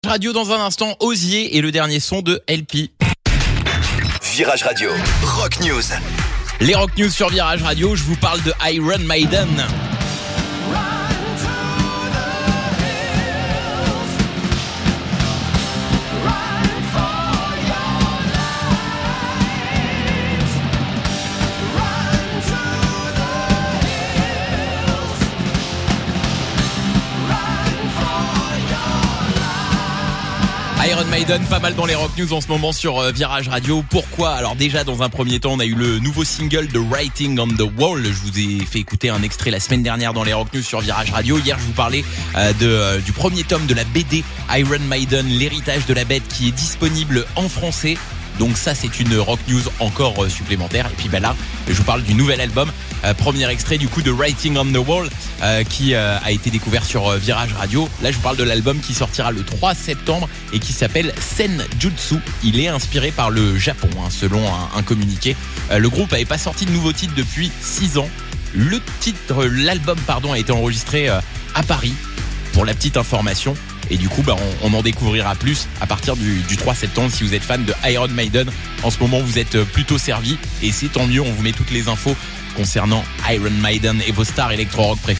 Radio dans un instant, Osier et le dernier son de LP. Virage Radio, Rock News. Les Rock News sur Virage Radio, je vous parle de Iron Maiden. Iron Maiden, pas mal dans les Rock News en ce moment sur Virage Radio. Pourquoi ? Alors déjà, dans un premier temps, on a eu le nouveau single de Writing on the Wall. Je vous ai fait écouter un extrait la semaine dernière dans les Rock News sur Virage Radio. Hier, je vous parlais du premier tome de la BD Iron Maiden, l'héritage de la bête, qui est disponible en français. Donc ça, c'est une Rock News encore supplémentaire. Et puis là, je vous parle du nouvel album. Premier extrait du coup de Writing on the Wall qui a été découvert sur Virage Radio. Là, je vous parle de l'album qui sortira le 3 septembre et qui s'appelle Senjutsu. Il est inspiré par le Japon, selon un communiqué. Le groupe n'avait pas sorti de nouveaux titres depuis 6 ans. L'album a été enregistré à Paris, pour la petite information. Et du coup, on en découvrira plus à partir du 3 septembre. Si vous êtes fan de Iron Maiden, en ce moment, vous êtes plutôt servi. Et c'est tant mieux, on vous met toutes les infos concernant Iron Maiden et vos stars électro-rock préférées.